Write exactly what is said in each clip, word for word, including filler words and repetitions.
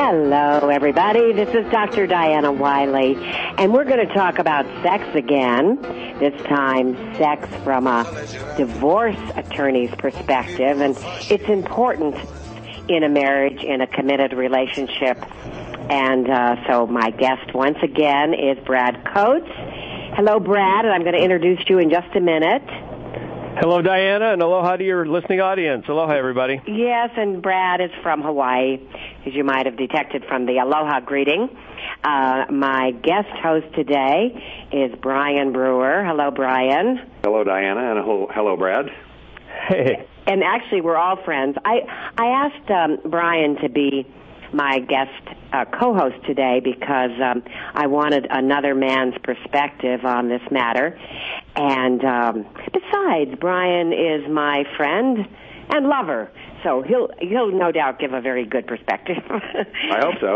Hello, everybody. This is Doctor Diana Wiley, and we're going to talk about sex again. This time, sex from a divorce attorney's perspective, and it's important in a marriage, in a committed relationship. And uh, so my guest once again is Brad Coates. Hello, Brad, and I'm going to introduce you in just a minute. Hello, Diana, and aloha to your listening audience. Aloha, everybody. Yes, and Brad is from Hawaii, as you might have detected from the aloha greeting. Uh, my guest host today is Brian Brewer. Hello, Brian. Hello, Diana, and hello, hello Brad. Hey. And actually, we're all friends. I, I asked um, Brian to be my guest uh, co-host today because um, I wanted another man's perspective on this matter. And um, besides, Brian is my friend and lover, so he'll he'll no doubt give a very good perspective. I hope so.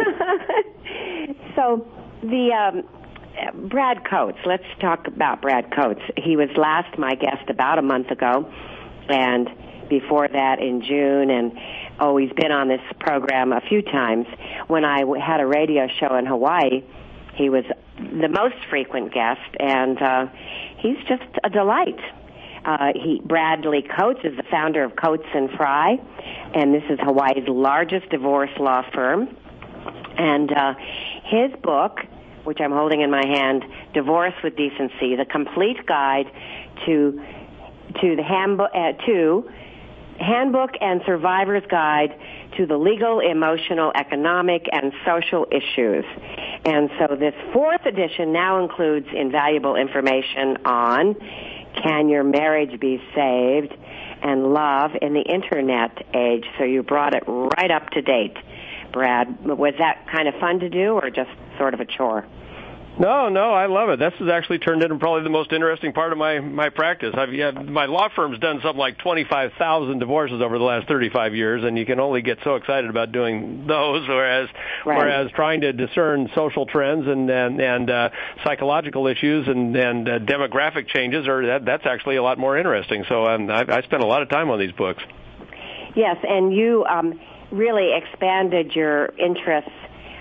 So the um, Brad Coates. Let's talk about Brad Coates. He was last my guest about a month ago, and before that in June, and oh, he's been on this program a few times. When I had a radio show in Hawaii, he was the most frequent guest, and uh, he's just a delight. Uh, he Bradley Coates is the founder of Coates and Fry, and this is Hawaii's largest divorce law firm. And uh, his book, which I'm holding in my hand, Divorce with Decency: The Complete Guide to to the handbook uh, to Handbook and Survivor's Guide to the Legal, Emotional, Economic, and Social Issues. And so this fourth edition now includes invaluable information on can your marriage be saved and love in the Internet age. So you brought it right up to date, Brad. Was that kind of fun to do or just sort of a chore? No, no, I love it. This has actually turned into probably the most interesting part of my, my practice. I've yeah, my law firm's done something like twenty-five thousand divorces over the last thirty-five years, and you can only get so excited about doing those, whereas right. whereas trying to discern social trends and and, and uh, psychological issues and and uh, demographic changes are that, that's actually a lot more interesting. So um, I, I spent a lot of time on these books. Yes, and you um, really expanded your interests.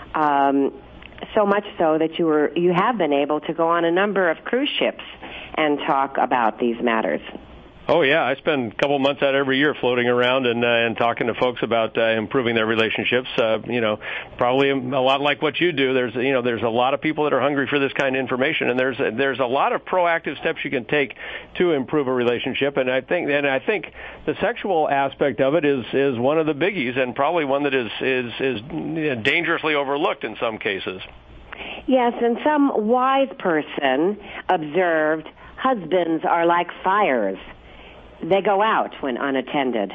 Um, So much so that you were you have been able to go on a number of cruise ships and talk about these matters. Oh yeah, I spend a couple months out every year floating around and uh, and talking to folks about uh, improving their relationships. Uh, you know, probably a lot like what you do. There's you know there's a lot of people that are hungry for this kind of information, and there's there's a lot of proactive steps you can take to improve a relationship. And I think and I think the sexual aspect of it is is one of the biggies, and probably one that is is is dangerously overlooked in some cases. Yes, and some wise person observed husbands are like fires. They go out when unattended.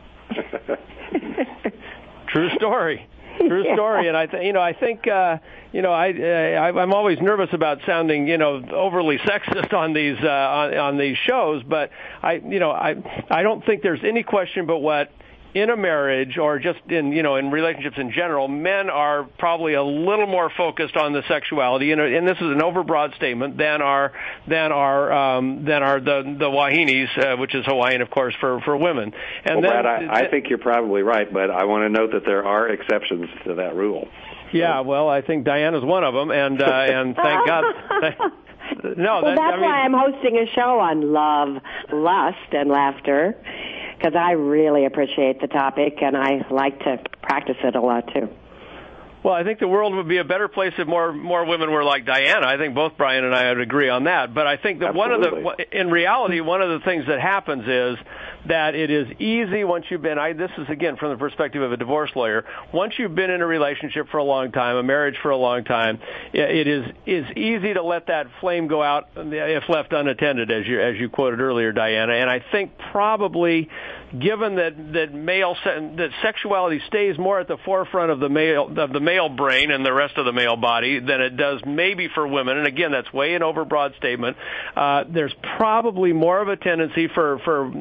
True story. True yeah. story. And I, th- you know, I think, uh, you know, I, uh, I'm always nervous about sounding, you know, overly sexist on these uh, on, on these shows. But I, you know, I, I don't think there's any question but what in a marriage or just in, you know, in relationships in general, men are probably a little more focused on the sexuality, and, and this is an overbroad statement, than are than are um, than are the the wahinis, uh, which is Hawaiian, of course, for for women. And well, then, Brad, I, I think you're probably right, but I want to note that there are exceptions to that rule. Yeah, well, I think Diana's one of them, and uh, and thank God. No, well, that, that's I mean, why I'm hosting a show on love, lust, and laughter, because I really appreciate the topic, and I like to practice it a lot, too. Well, I think the world would be a better place if more more women were like Diana. I think both Brian and I would agree on that. But I think that Absolutely. one of the, in reality, one of the things that happens is that it is easy once you've been, I, this is again from the perspective of a divorce lawyer, once you've been in a relationship for a long time, a marriage for a long time, it is is easy to let that flame go out if left unattended, as you as you quoted earlier, Diana. And I think probably, given that that male that sexuality stays more at the forefront of the male of the male brain and the rest of the male body than it does maybe for women, and again, that's way an overbroad statement. Uh, there's probably more of a tendency for for married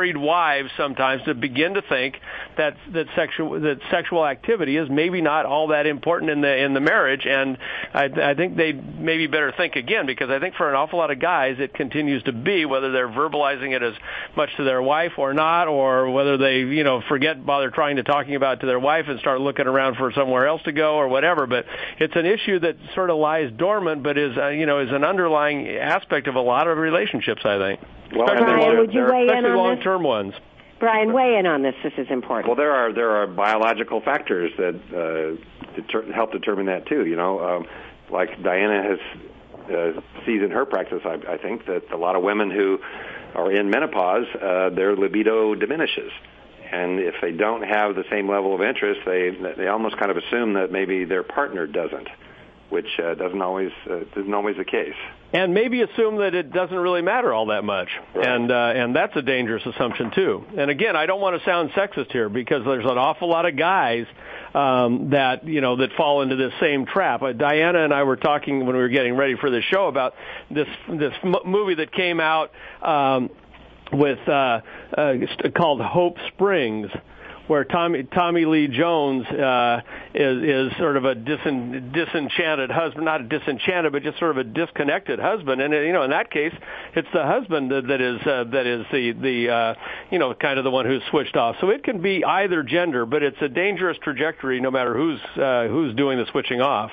married wives sometimes to begin to think that that sexual that sexual activity is maybe not all that important in the in the marriage, and I, I think they maybe better think again, because I think for an awful lot of guys it continues to be, whether they're verbalizing it as much to their wife or not, or whether they you know forget bother trying to talking about it to their wife and start looking around for somewhere else to go or whatever. But it's an issue that sort of lies dormant, but is uh, you know is an underlying aspect of a lot of relationships, I think. Well, especially Brian, long, would you weigh in on long-term this? ones. Brian, weigh in on this. This is important. Well, there are there are biological factors that uh, deter- help determine that too. You know, um, like Diana has uh, sees in her practice, I, I think that a lot of women who are in menopause, uh, their libido diminishes. And if they don't have the same level of interest, they they almost kind of assume that maybe their partner doesn't, which uh, doesn't always uh, isn't always the case. And maybe assume that it doesn't really matter all that much, right. and uh, and that's a dangerous assumption too. And again, I don't want to sound sexist here, because there's an awful lot of guys um, that you know that fall into this same trap. Uh, Diana and I were talking when we were getting ready for this show about this this m- movie that came out. Um, with uh, uh, called Hope Springs, where Tommy Tommy Lee Jones uh, is is sort of a disen, disenchanted husband, not a disenchanted, but just sort of a disconnected husband. And you know, in that case, it's the husband that, that is uh, that is the the uh, you know kind of the one who's switched off. So it can be either gender, but it's a dangerous trajectory no matter who's uh, who's doing the switching off.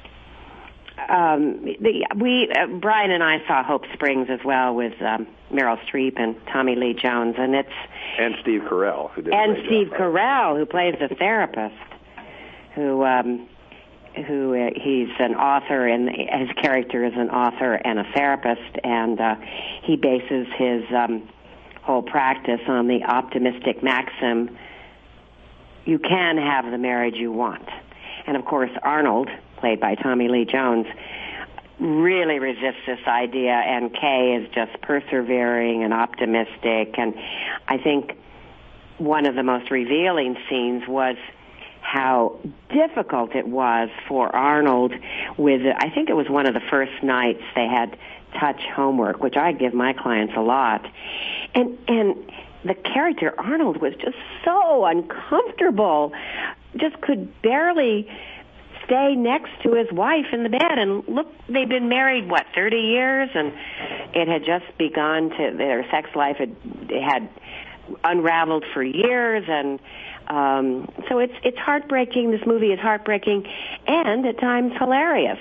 Um, the, we uh, Brian and I saw Hope Springs as well with um, Meryl Streep and Tommy Lee Jones, and it's and Steve Carell, who did and a great Steve job. Carell, who plays the therapist, who um, who uh, he's an author, and his character is an author and a therapist, and uh, he bases his um, whole practice on the optimistic maxim: you can have the marriage you want. And of course, Arnold, played by Tommy Lee Jones, really resists this idea, and Kay is just persevering and optimistic. And I think one of the most revealing scenes was how difficult it was for Arnold with, I think it was one of the first nights they had touch homework, which I give my clients a lot. And, and the character Arnold was just so uncomfortable, just could barely stay next to his wife in the bed. And look, they'd been married, what, thirty years? And it had just begun to, their sex life had, had unraveled for years. And um, so it's it's heartbreaking. This movie is heartbreaking and at times hilarious.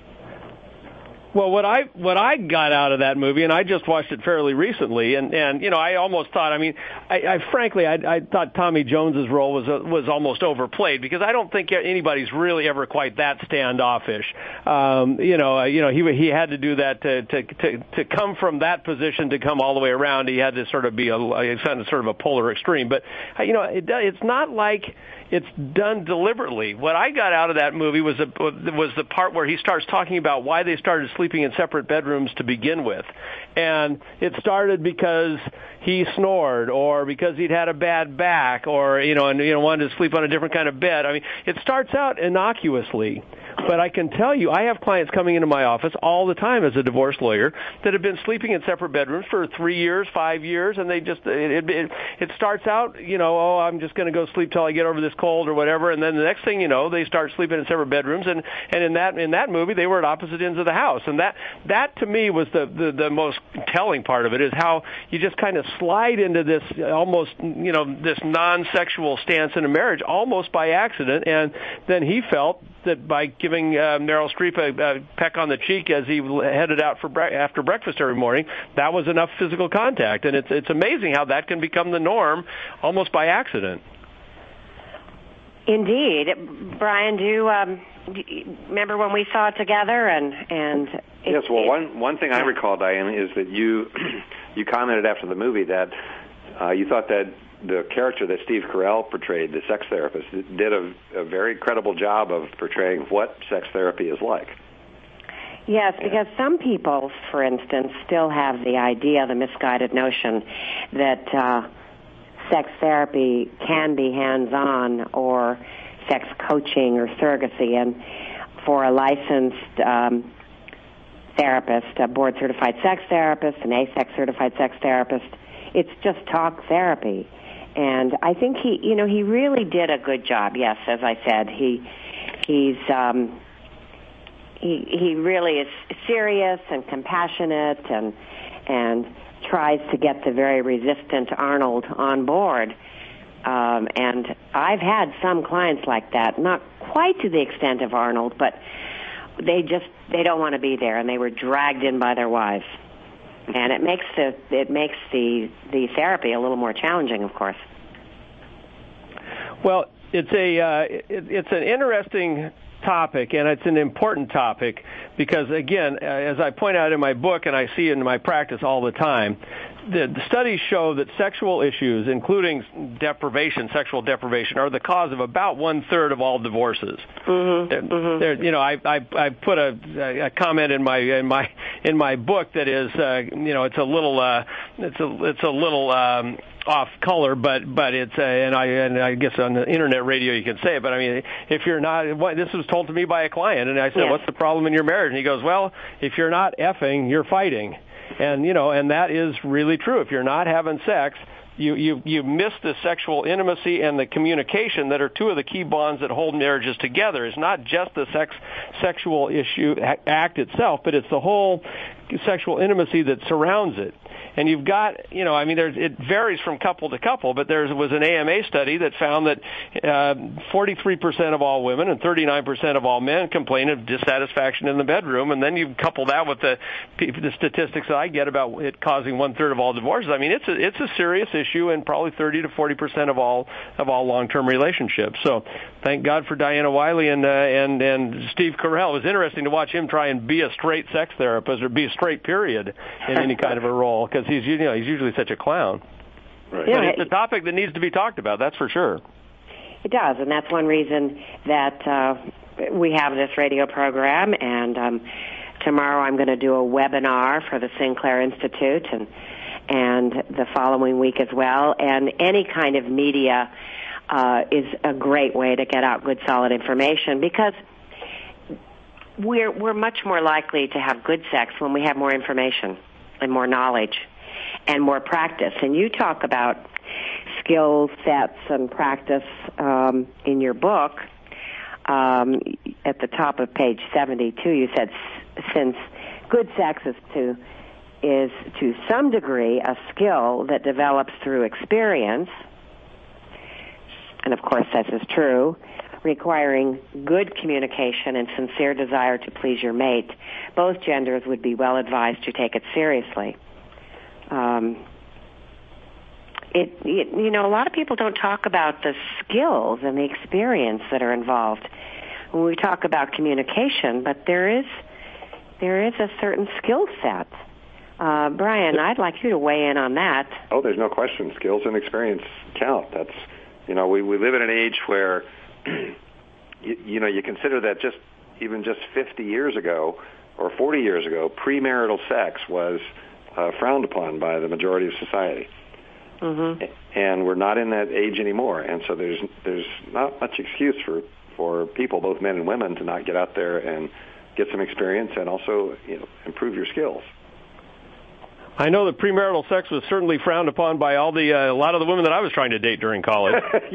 Well, what I what I got out of that movie, and I just watched it fairly recently, and, and you know, I almost thought, I mean, I, I frankly, I, I thought Tommy Jones's role was uh, was almost overplayed, because I don't think anybody's really ever quite that standoffish. Um, you know, uh, you know, he he had to do that to, to to to come from that position to come all the way around. He had to sort of be a, a sort of a polar extreme. But uh, you know, it, it's not like it's done deliberately. What I got out of that movie was a, was the part where he starts talking about why they started sleeping in separate bedrooms to begin with. And it started because he snored, or because he'd had a bad back, or, you know, and, you know, wanted to sleep on a different kind of bed. I mean, it starts out innocuously. But I can tell you, I have clients coming into my office all the time as a divorce lawyer that have been sleeping in separate bedrooms for three years, five years, and they just, it, it, it starts out, you know, oh, I'm just going to go sleep till I get over this cold or whatever, and then the next thing you know, they start sleeping in separate bedrooms, and, and in that in that movie, they were at opposite ends of the house. And that, that to me was the, the, the most telling part of it, is how you just kind of slide into this almost, you know, this non-sexual stance in a marriage almost by accident, and then he felt that by giving uh, Meryl Streep a, a peck on the cheek as he headed out for bre- after breakfast every morning, that was enough physical contact. And it's it's amazing how that can become the norm almost by accident. Indeed. Brian, do you, um, do you remember when we saw it together? And, and it, yes, well, it, one, one thing I recall, Diane, is that you, you commented after the movie that uh, you thought that the character that Steve Carell portrayed, the sex therapist, did a, a very credible job of portraying what sex therapy is like. Yes, because some people, for instance, still have the idea, the misguided notion that uh, sex therapy can be hands-on, or sex coaching or surrogacy. And for a licensed um, therapist, a board-certified sex therapist, an A S E C certified sex therapist, it's just talk therapy. And I think he, you know, he really did a good job. Yes, as I said, he he's um, he he really is serious and compassionate, and and tries to get the very resistant Arnold on board. Um, and I've had some clients like that, not quite to the extent of Arnold, but they just they don't want to be there, and they were dragged in by their wives. And it makes the it makes the the therapy a little more challenging, of course. Well, it's a uh, it, it's an interesting topic, and it's an important topic because, again, as I point out in my book, and I see in my practice all the time, the, the studies show that sexual issues, including deprivation, sexual deprivation, are the cause of about one third of all divorces. Mm-hmm. They're, mm-hmm. they're, you know, I, I I put a, a comment in my in my in my book that is, uh, you know, it's a little uh, it's a it's a little. Um, off color, but but it's uh, and I and I guess on the internet radio you can say it. But I mean, if you're not, what, this was told to me by a client, and I said, yes. "What's the problem in your marriage?" And he goes, "Well, if you're not effing, you're fighting," and you know, and that is really true. If you're not having sex, you you you miss the sexual intimacy and the communication that are two of the key bonds that hold marriages together. It's not just the sex sexual issue act itself, but it's the whole sexual intimacy that surrounds it. And you've got, you know, I mean, there's, it varies from couple to couple, but there was an A M A study that found that uh, forty-three percent of all women and thirty-nine percent of all men complain of dissatisfaction in the bedroom. And then you couple that with the, the statistics that I get about it causing one-third of all divorces. I mean, it's a, it's a serious issue in probably thirty to forty percent of all of all long-term relationships. So thank God for Diana Wiley and uh, and and Steve Carell. It was interesting to watch him try and be a straight sex therapist or be a straight period in any kind of a role, because he's, you know, he's usually such a clown. Right. But it's a topic that needs to be talked about, that's for sure. It does, and that's one reason that uh, we have this radio program. And um, tomorrow I'm going to do a webinar for the Sinclair Institute, and and the following week as well. And any kind of media uh, is a great way to get out good, solid information, because we're we're much more likely to have good sex when we have more information and more knowledge and more practice. And you talk about skill sets and practice um, in your book. Um, at the top of page seventy-two, you said, since good sex is to is to some degree a skill that develops through experience, and of course this is true, requiring good communication and sincere desire to please your mate, both genders would be well advised to take it seriously. Um, it, it, you know, a lot of people don't talk about the skills and the experience that are involved when we talk about communication, but there is there is a certain skill set. Uh, Brian, I'd like you to weigh in on that. Oh, there's no question. Skills and experience count. That's, you know, we, we live in an age where, you, you know, you consider that just even just fifty years ago or forty years ago, premarital sex was uh, frowned upon by the majority of society. Mm-hmm. And we're not in that age anymore. And so there's there's not much excuse for, for people, both men and women, to not get out there and get some experience and also, you know, improve your skills. I know that premarital sex was certainly frowned upon by all the uh, a lot of the women that I was trying to date during college.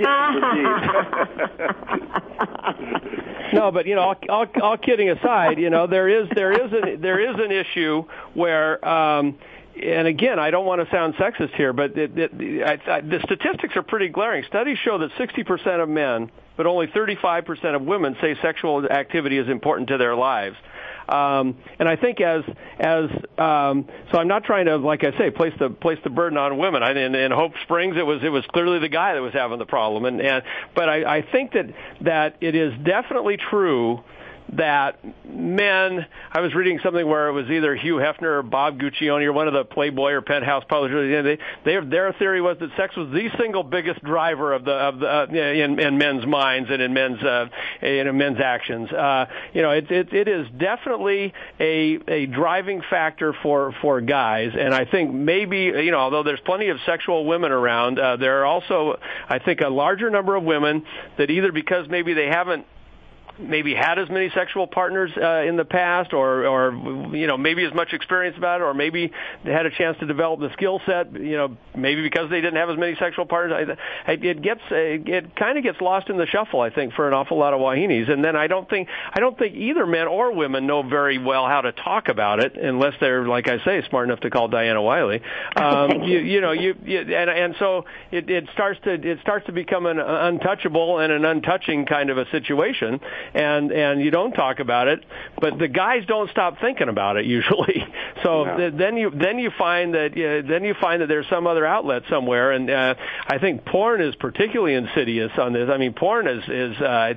No, but you know, all, all, all kidding aside, you know, there is there is an there is an issue where. Um, And again, I don't want to sound sexist here, but it, it, I, I, the statistics are pretty glaring. Studies show that sixty percent of men, but only thirty-five percent of women say sexual activity is important to their lives. Um, and I think as as um, so, I'm not trying to, like I say, place the place the burden on women. I, in, in Hope Springs, it was it was clearly the guy that was having the problem. And, and but I, I think that that it is definitely true that men, I was reading something where it was either Hugh Hefner or Bob Guccione or one of the Playboy or Penthouse publishers. They, they, their theory was that sex was the single biggest driver of the of the uh, in, in men's minds and in men's uh, in men's actions. Uh, you know, it, it it is definitely a a driving factor for for guys. And I think maybe, you know, although there's plenty of sexual women around, uh, there are also, I think, a larger number of women that either because maybe they haven't maybe had as many sexual partners uh, in the past, or, or you know, maybe as much experience about it, or maybe they had a chance to develop the skill set, you know, maybe because they didn't have as many sexual partners. It gets it kind of gets lost in the shuffle, I think, for an awful lot of Wahinis. And then I don't think I don't think either men or women know very well how to talk about it, unless they're, like I say, smart enough to call Diana Wiley. Um, you, you know, you, you and and so it, it starts to it starts to become an untouchable and an untouching kind of a situation, and and you don't talk about it, but the guys don't stop thinking about it usually. So no. th- then you then you find that uh, then you find that there's some other outlet somewhere, and uh, I think porn is particularly insidious on this. I mean, porn is is uh,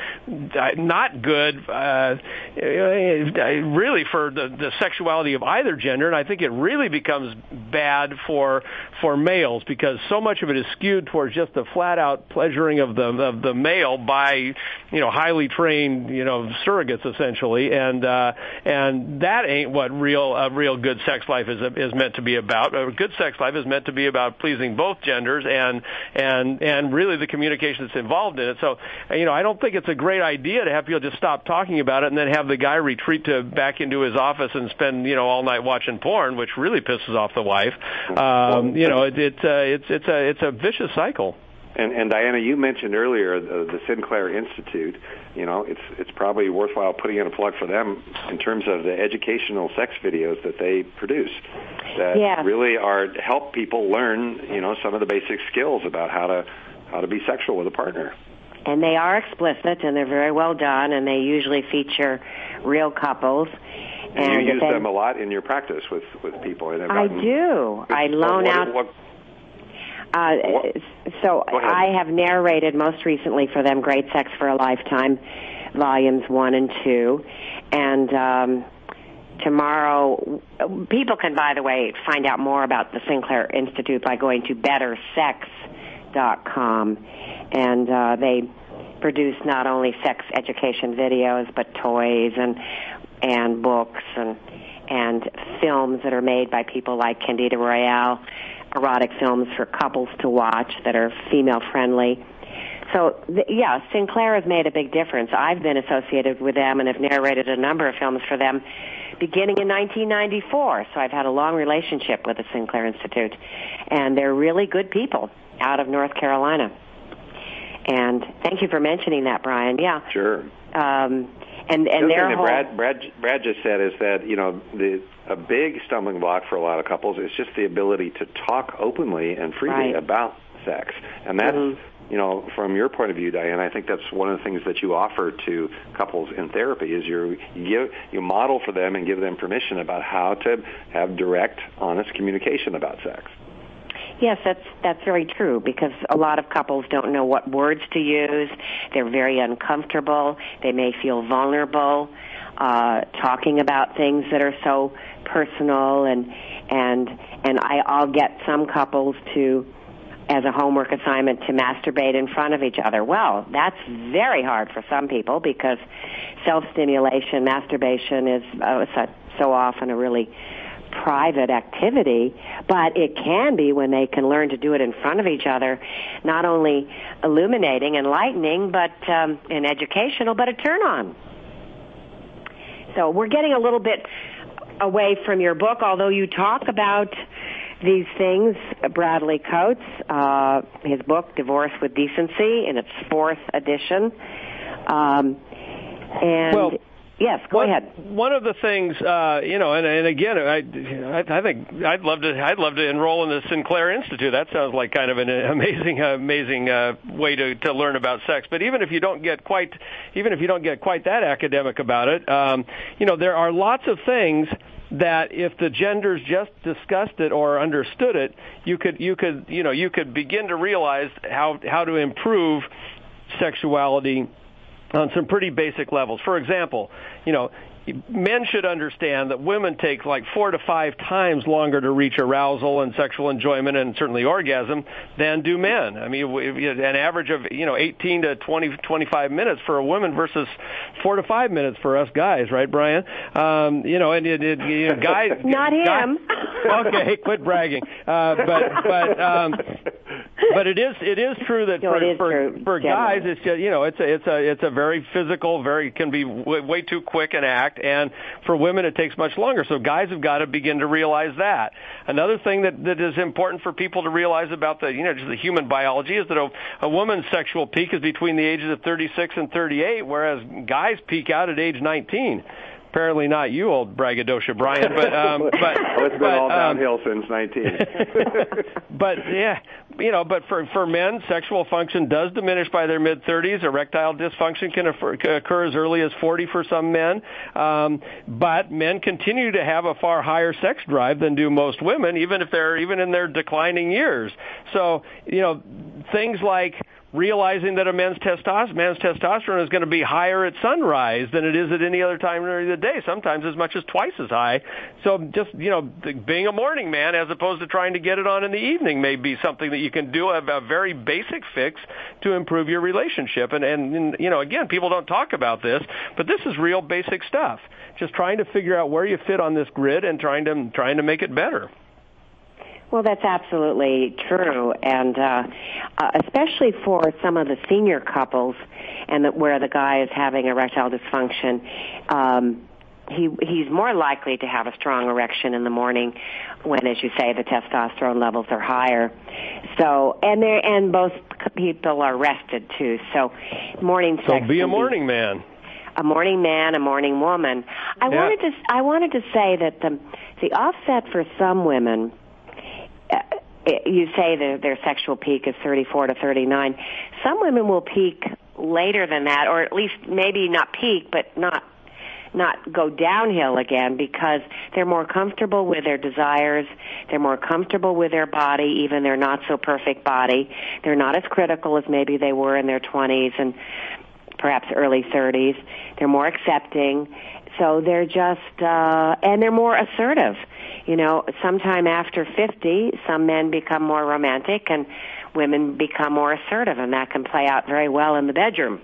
not good, uh, really, for the, the sexuality of either gender, and I think it really becomes bad for for males, because so much of it is skewed towards just the flat out pleasuring of the of the male by, you know, highly trained, you know, surrogates essentially, and uh, and that ain't what real a real good sex life is is meant to be about. A good sex life is meant to be about pleasing both genders, and and and really the communication that's involved in it. So, you know, I don't think it's a great idea to have people just stop talking about it and then have the guy retreat to back into his office and spend, you know, all night watching porn, which really pisses off the wife. Um, you know, it, it, uh, it's it's a it's a vicious cycle. And, and Diana, you mentioned earlier the, the Sinclair Institute. You know, it's it's probably worthwhile putting in a plug for them in terms of the educational sex videos that they produce that yeah. really are help people learn, you know, some of the basic skills about how to how to be sexual with a partner. And they are explicit, and they're very well done, and they usually feature real couples. And, and you use they, them a lot in your practice with, with people. And I do. I loan what, out. What, uh, so I have narrated most recently for them Great Sex for a Lifetime, volumes one and two. And um, tomorrow, people can, by the way, find out more about the Sinclair Institute by going to better sex dot com. And uh, they produce not only sex education videos, but toys and and books and and films that are made by people like Candida Royale, erotic films for couples to watch that are female-friendly. So, th- yeah, Sinclair has made a big difference. I've been associated with them and have narrated a number of films for them beginning in nineteen ninety-four. So I've had a long relationship with the Sinclair Institute. And they're really good people out of North Carolina. And thank you for mentioning that, Brian. Yeah. Sure. Um, and and the their thing whole... that Brad, Brad, Brad just said is that, you know, the a big stumbling block for a lot of couples is just the ability to talk openly and freely right. about sex. And that's, mm-hmm. you know, from your point of view, Diane, I think that's one of the things that you offer to couples in therapy is you give you model for them and give them permission about how to have direct, honest communication about sex. Yes, that's that's very true, because a lot of couples don't know what words to use. They're very uncomfortable. They may feel vulnerable uh, talking about things that are so personal, and and and I, I'll get some couples to, as a homework assignment, to masturbate in front of each other. Well, that's very hard for some people, because self-stimulation, masturbation is uh, so, so often a really private activity, but it can be, when they can learn to do it in front of each other, not only illuminating, enlightening, but um, and educational, but a turn-on. So we're getting a little bit away from your book, although you talk about these things. Bradley Coates, uh, his book, Divorce with Decency, in its fourth edition. Um, and... Well, Yes, go one, ahead. One of the things, uh, you know, and, and again, I, I think I'd love to, I'd love to enroll in the Sinclair Institute. That sounds like kind of an amazing, amazing uh, way to, to learn about sex. But even if you don't get quite, even if you don't get quite that academic about it, um, you know, there are lots of things that if the genders just discussed it or understood it, you could, you could, you know, you could begin to realize how how to improve sexuality on some pretty basic levels. For example, you know, men should understand that women take like four to five times longer to reach arousal and sexual enjoyment and certainly orgasm than do men. I mean, an average of, you know, eighteen to twenty, twenty-five minutes for a woman versus four to five minutes for us guys, right, Brian? Um, you know, and it, it, you know, guys... Not him. Guys, okay, quit bragging. Uh, but, but, um, but it is it is true that no, for is for, true, for guys, it's just, you know, it's a it's a it's a very physical, very can be w- way too quick an act, and for women it takes much longer. So guys have got to begin to realize that. Another thing that that is important for people to realize about the you know just the human biology is that a, a woman's sexual peak is between the ages of thirty-six and thirty-eight, whereas guys peak out at age nineteen. Apparently not you, old braggadocio Brian, but um, but well, it's been but, all um, downhill since nineteen. But yeah, you know, but for for men, sexual function does diminish by their mid thirties. Erectile dysfunction can occur as early as forty for some men. Um, but men continue to have a far higher sex drive than do most women, even if they're even in their declining years. So you know, things like realizing that a man's testosterone, man's testosterone is going to be higher at sunrise than it is at any other time during the day, sometimes as much as twice as high. So just, you know, being a morning man as opposed to trying to get it on in the evening may be something that you can do, a, a very basic fix to improve your relationship. And, and, you know, again, people don't talk about this, but this is real basic stuff. Just trying to figure out where you fit on this grid and trying to trying to make it better. Well, that's absolutely true, and uh, uh, especially for some of the senior couples, and the, where the guy is having erectile dysfunction, um, he he's more likely to have a strong erection in the morning, when, as you say, the testosterone levels are higher. So, and they and both people are rested too. So, morning sex. So, be a morning be, man. A morning man, a morning woman. I yeah. wanted to I wanted to say that the the offset for some women. You say that their sexual peak is thirty-four to thirty-nine. Some women will peak later than that, or at least maybe not peak, but not not go downhill again, because they're more comfortable with their desires. They're more comfortable with their body, even their not so perfect body. They're not as critical as maybe they were in their twenties and perhaps early thirties. They're more accepting. So they're just, uh, and they're more assertive. You know, sometime after fifty, some men become more romantic and women become more assertive, and that can play out very well in the bedroom.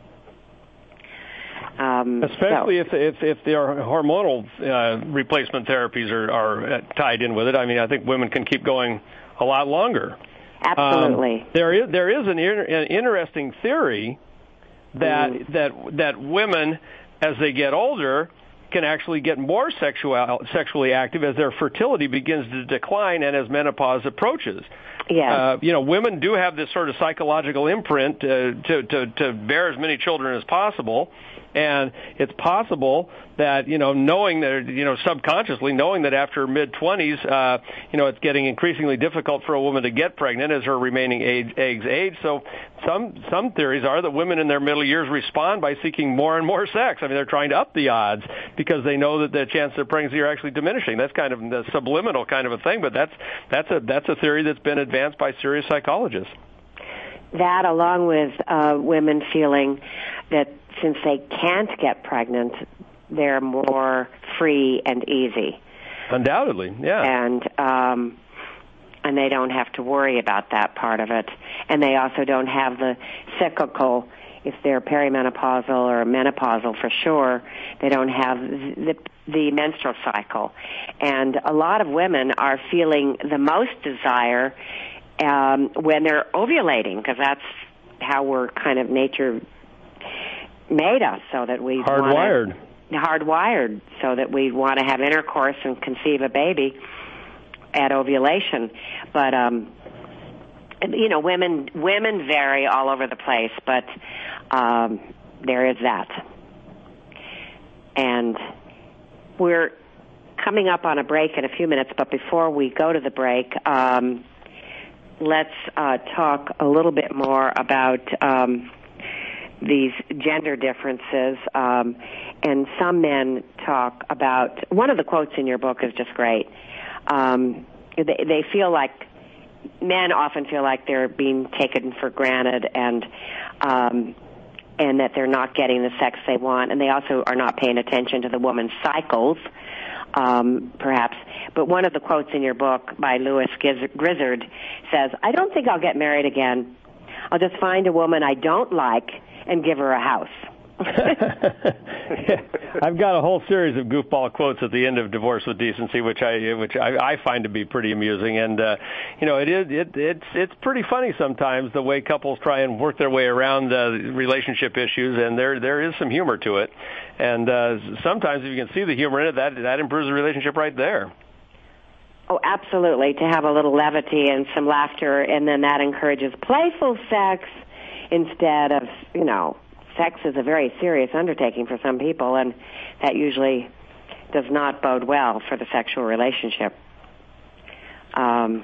Um, Especially so. if, if if their hormonal uh, replacement therapies are, are tied in with it. I mean, I think women can keep going a lot longer. Absolutely. Um, there is there is an, an interesting theory that mm. that that women, as they get older, can actually get more sexual, sexually active as their fertility begins to decline and as menopause approaches. Yeah. Uh, you know, women do have this sort of psychological imprint uh, to, to, to bear as many children as possible. And it's possible that, you know, knowing that, you know, subconsciously knowing that after mid-twenties, uh, you know, it's getting increasingly difficult for a woman to get pregnant as her remaining age, eggs age. So some some theories are that women in their middle years respond by seeking more and more sex. I mean, they're trying to up the odds because they know that the chances of pregnancy are actually diminishing. That's kind of the subliminal kind of a thing, but that's that's a that's a theory that's been advanced by serious psychologists. That, along with uh, women feeling that since they can't get pregnant, they're more free and easy. Undoubtedly, yeah. And um, and they don't have to worry about that part of it. And they also don't have the cyclical, if they're perimenopausal or menopausal for sure, they don't have the, the menstrual cycle. And a lot of women are feeling the most desire um, when they're ovulating, because that's how we're kind of nature made us, so that we hardwired. Wanna, hardwired, so that we want to have intercourse and conceive a baby at ovulation. But um, you know, women women vary all over the place, but um, there is that. And we're coming up on a break in a few minutes, but before we go to the break, um, let's uh, talk a little bit more about um, these gender differences. Um, and some men talk about, one of the quotes in your book is just great. Um, they, they feel like, men often feel like they're being taken for granted, and um, and that they're not getting the sex they want, and they also are not paying attention to the woman's cycles, um, perhaps. But one of the quotes in your book by Lewis Grizzard says, "I don't think I'll get married again. I'll just find a woman I don't like and give her a house." I've got a whole series of goofball quotes at the end of Divorce with Decency, which I which I, I find to be pretty amusing, and uh, you know, it is it it's it's pretty funny sometimes the way couples try and work their way around uh, relationship issues, and there there is some humor to it, and uh, sometimes if you can see the humor in it, that that improves the relationship right there. Oh, absolutely. To have a little levity and some laughter, and then that encourages playful sex instead of, you know, sex is a very serious undertaking for some people, and that usually does not bode well for the sexual relationship. Um,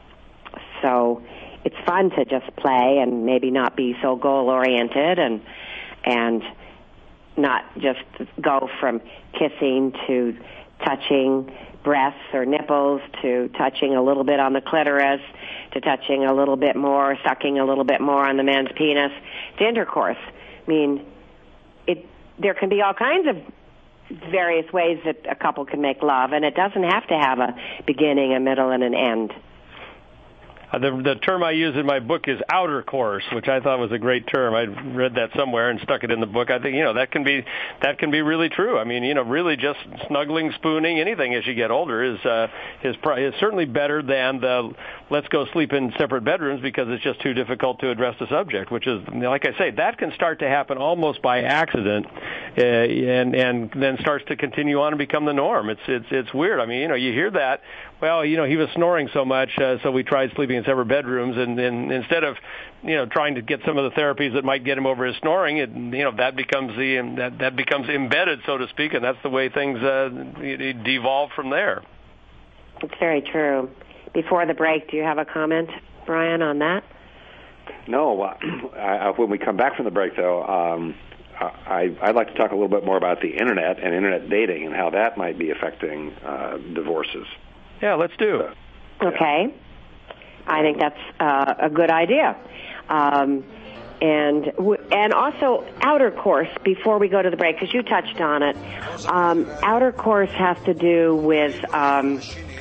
so it's fun to just play and maybe not be so goal-oriented and and not just go from kissing to touching breasts or nipples to touching a little bit on the clitoris to touching a little bit more, sucking a little bit more on the man's penis to intercourse. I mean, it there can be all kinds of various ways that a couple can make love, and it doesn't have to have a beginning, a middle, and an end. Uh, the, the term I use in my book is outer course, which I thought was a great term. I read that somewhere and stuck it in the book. I think, you know, that can be that can be really true. I mean, you know, really just snuggling, spooning, anything as you get older is uh, is, is certainly better than the let's go sleep in separate bedrooms because it's just too difficult to address the subject, which is, like I say, that can start to happen almost by accident uh, and and then starts to continue on and become the norm. It's it's it's weird. I mean, you know, you hear that, well, you know, he was snoring so much, uh, so we tried sleeping in separate bedrooms, and, and instead of, you know, trying to get some of the therapies that might get him over his snoring, it, you know, that becomes the that that becomes embedded, so to speak, and that's the way things uh, devolve from there. It's very true. Before the break, do you have a comment, Brian, on that? No. Uh, I, when we come back from the break, though, um, I, I'd like to talk a little bit more about the Internet and Internet dating and how that might be affecting uh, divorces. Yeah, let's do it. Okay. I think that's uh, a good idea. Um, and w- and also outer course, before we go to the break, because you touched on it, um, outer course has to do with um,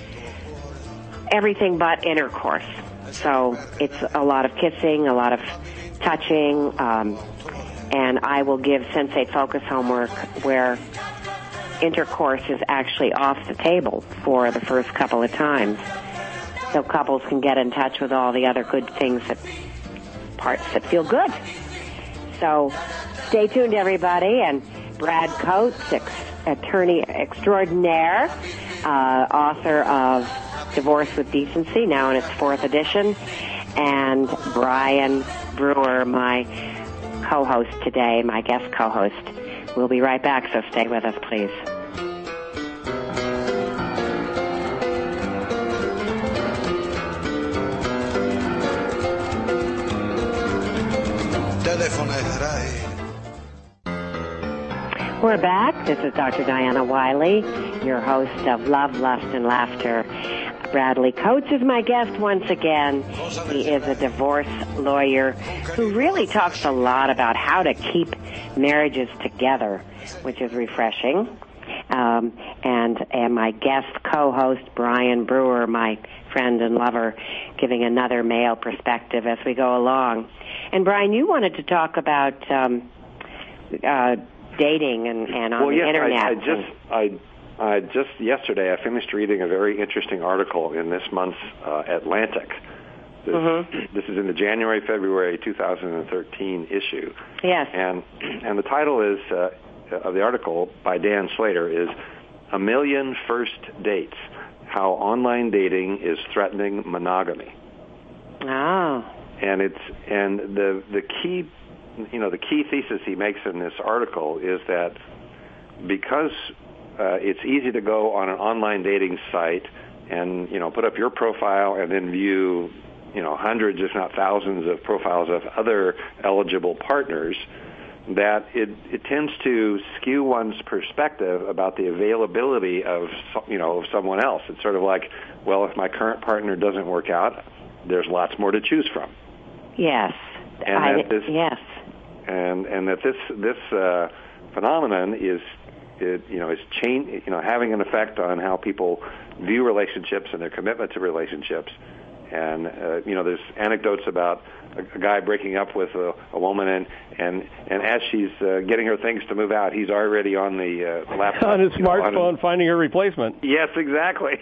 everything but intercourse. So it's a lot of kissing, a lot of touching, um, and I will give Sensate Focus homework where intercourse is actually off the table for the first couple of times, so couples can get in touch with all the other good things, that parts that feel good. So stay tuned, everybody. And Brad Coates, ex- attorney extraordinaire, uh, author of Divorce with Decency, now in its fourth edition, and Brian Brewer, my co-host today, my guest co-host. We'll be right back, so stay with us, please. We're back. This is Doctor Diana Wiley, your host of Love, Lust, and Laughter. Bradley Coates is my guest once again. He is a divorce lawyer who really talks a lot about how to keep marriages together, which is refreshing. Um, and, and my guest co-host, Brian Brewer, my friend and lover, giving another male perspective as we go along. And, Brian, you wanted to talk about um, uh, dating and, and on well, the yes, Internet. I, I just... I Uh, just yesterday, I finished reading a very interesting article in this month's uh, Atlantic. This, mm-hmm. this is in the January February two thousand thirteen issue. Yes. And and the title is uh, of the article by Dan Slater is "A Million First Dates: How Online Dating is Threatening Monogamy." Oh. And it's and the the key, you know, the key thesis he makes in this article is that because Uh, it's easy to go on an online dating site and, you know, put up your profile and then view, you know, hundreds, if not thousands of profiles of other eligible partners, that it, it tends to skew one's perspective about the availability of, you know, of someone else. It's sort of like, well, if my current partner doesn't work out, there's lots more to choose from. Yes. And I, that this, yes. And, and that this, this uh, phenomenon is It, you know, is change, you know, having an effect on how people view relationships and their commitment to relationships, And uh, you know, there's anecdotes about a, a guy breaking up with a, a woman, and and and as she's uh, getting her things to move out, he's already on the uh, laptop on his you know, smartphone, on his, finding her replacement. Yes, exactly.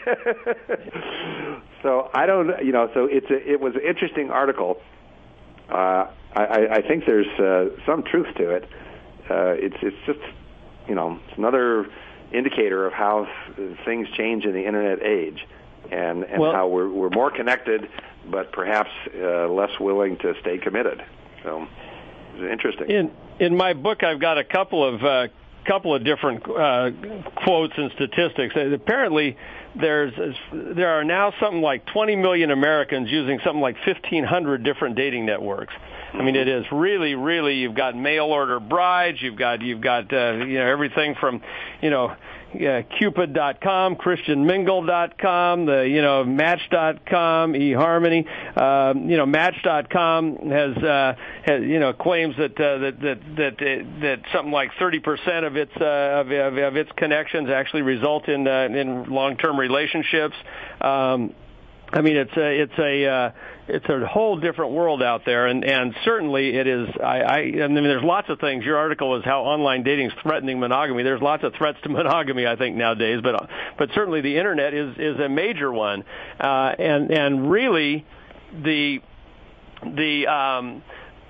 So I don't, you know, so it's a, it was an interesting article. Uh, I, I think there's uh, some truth to it. Uh, it's it's just, you know, it's another indicator of how things change in the internet age, and, and well, how we're we're more connected, but perhaps uh, less willing to stay committed. So it's interesting. In in my book, I've got a couple of uh, couple of different uh, quotes and statistics. Apparently, there's there are now something like twenty million Americans using something like fifteen hundred different dating networks. I mean, it is really, really. You've got mail order brides. You've got you've got uh, you know everything from you know uh, Cupid dot com, Christian Mingle dot com, the you know Match dot com, eHarmony. Uh, you know Match dot com has, uh, has you know claims that uh, that that that uh, that something like thirty percent of its uh, of, of, of its connections actually result in uh, in long-term relationships. Um, I mean, it's a it's a uh, it's a whole different world out there, and, and certainly it is. I, I, I mean, there's lots of things. Your article is how online dating is threatening monogamy. There's lots of threats to monogamy, I think, nowadays. But but certainly the internet is is a major one, uh, and and really the the um,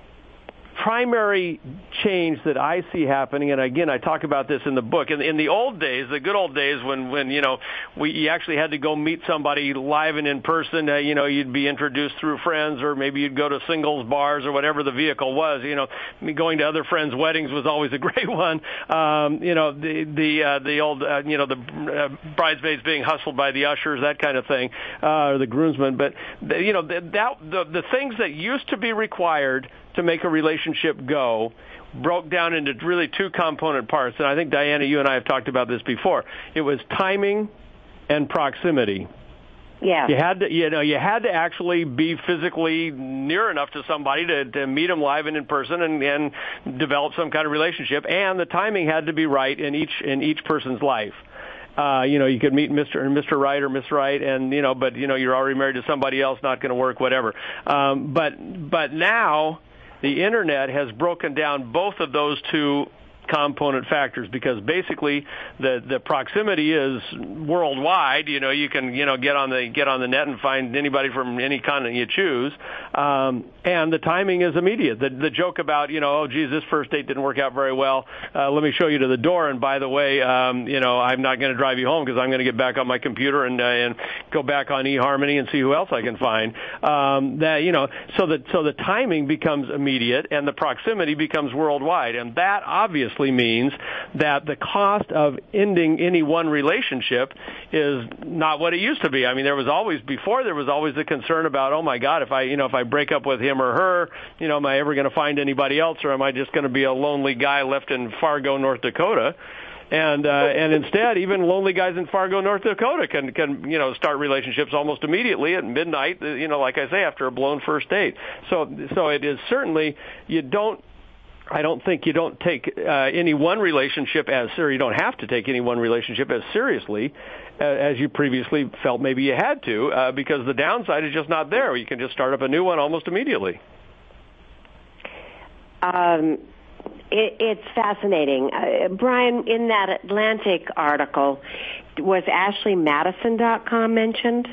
primary change that I see happening, and again, I talk about this in the book. In, in the old days, the good old days, when, when you know, we you actually had to go meet somebody live and in person. Uh, you know, you'd be introduced through friends, or maybe you'd go to singles bars or whatever the vehicle was. You know, going to other friends' weddings was always a great one. Um, you know, the the uh, the old, uh, you know, the uh, bridesmaids being hustled by the ushers, that kind of thing, uh, or the groomsmen. But the, you know, that the the things that used to be required to make a relationship go broke down into really two component parts. And I think, Diana, you and I have talked about this before. It was timing and proximity. Yeah. You had to, you know, you had to actually be physically near enough to somebody to, to meet them live and in person and, and develop some kind of relationship. And the timing had to be right in each in each person's life. Uh, you know, you could meet Mister Mister Right or Miss Right, and you know, but you know, you're already married to somebody else, not going to work, whatever. Um, but but now the internet has broken down both of those two component factors, because basically the the proximity is worldwide. You know, you can you know get on the get on the net and find anybody from any continent you choose, um, and the timing is immediate. The the joke about you know oh geez, this first date didn't work out very well. Uh, let me show you to the door, and by the way, um, you know I'm not going to drive you home because I'm going to get back on my computer and uh, and go back on eHarmony and see who else I can find. Um, that you know so that so the timing becomes immediate and the proximity becomes worldwide, and that obviously means that the cost of ending any one relationship is not what it used to be. I mean, there was always, before there was always the concern about, oh my God, if I, you know, if I break up with him or her, you know, am I ever going to find anybody else, or am I just going to be a lonely guy left in Fargo, North Dakota? And uh, and instead, even lonely guys in Fargo, North Dakota can can you know start relationships almost immediately at midnight. You know, like I say, after a blown first date. So so it is certainly, you don't. I don't think you don't take uh, any one relationship as serious. You don't have to take any one relationship as seriously uh, as you previously felt maybe you had to, uh, because the downside is just not there. You can just start up a new one almost immediately. Um, it, it's fascinating. Uh, Brian, in that Atlantic article, was Ashley Madison dot com mentioned?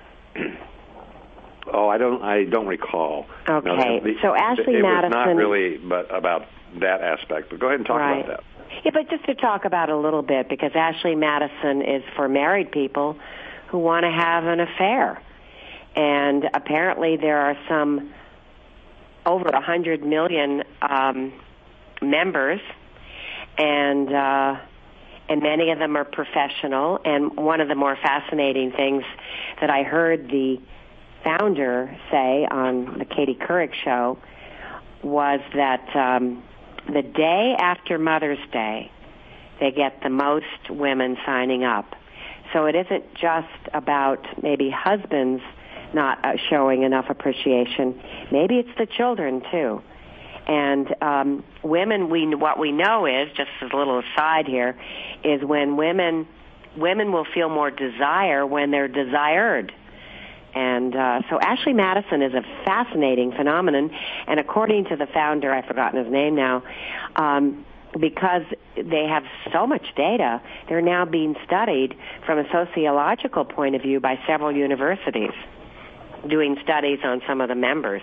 Oh, I don't. I don't recall. Okay, no, the, so Ashley it Madison. It was not really, but about that aspect. But go ahead and talk right. about that. Yeah, but just to talk about it a little bit, because Ashley Madison is for married people who want to have an affair, and apparently there are some over a hundred million um, members, and uh, and many of them are professional. And one of the more fascinating things that I heard the founder say on the Katie Couric show was that um, the day after Mother's Day, they get the most women signing up. So it isn't just about maybe husbands not uh, showing enough appreciation. Maybe it's the children too. And um, women, we what we know is, just as a little aside here, is when women women will feel more desire when they're desired. And uh, so Ashley Madison is a fascinating phenomenon, and according to the founder, I've forgotten his name now, um, because they have so much data, they're now being studied from a sociological point of view by several universities, doing studies on some of the members.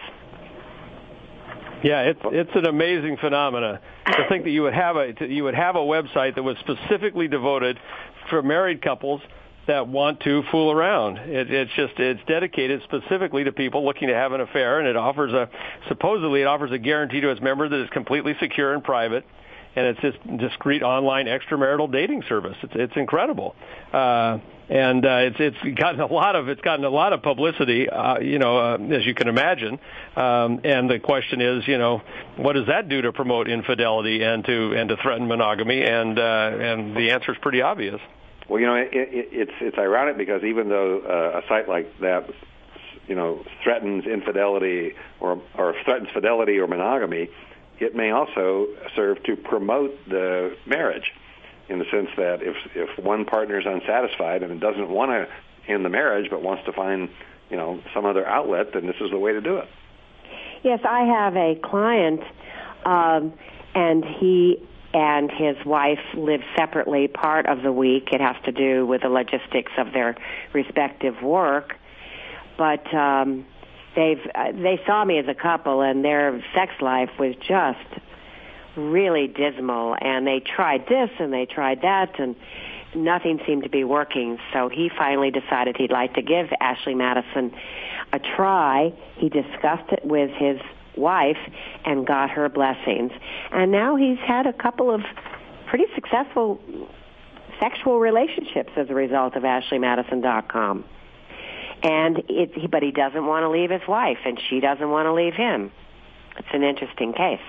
Yeah, it's it's an amazing phenomena to think that you would have a you would have a website that was specifically devoted for married couples that want to fool around. It, it's just it's dedicated specifically to people looking to have an affair, and it offers a supposedly it offers a guarantee to its member that it's completely secure and private, and it's just discreet online extramarital dating service. It's it's incredible. Uh, And uh, it's it's gotten a lot of it's gotten a lot of publicity, uh, you know, uh, as you can imagine. Um, and the question is, you know, what does that do to promote infidelity and to and to threaten monogamy? And uh, and the answer is pretty obvious. Well, you know, it, it, it's it's ironic because even though uh, a site like that, you know, threatens infidelity or or threatens fidelity or monogamy, it may also serve to promote the marriage, in the sense that if if one partner is unsatisfied and doesn't want to end the marriage but wants to find, you know, some other outlet, then this is the way to do it. Yes, I have a client, um, and he and his wife live separately part of the week. It has to do with the logistics of their respective work, but um, they've uh, they saw me as a couple, and their sex life was just really dismal, and they tried this and they tried that, and nothing seemed to be working. So he finally decided he'd like to give Ashley Madison a try. He discussed it with his wife and got her blessings, and now he's had a couple of pretty successful sexual relationships as a result of Ashley Madison dot com. And it, but he doesn't want to leave his wife, and she doesn't want to leave him. It's an interesting case.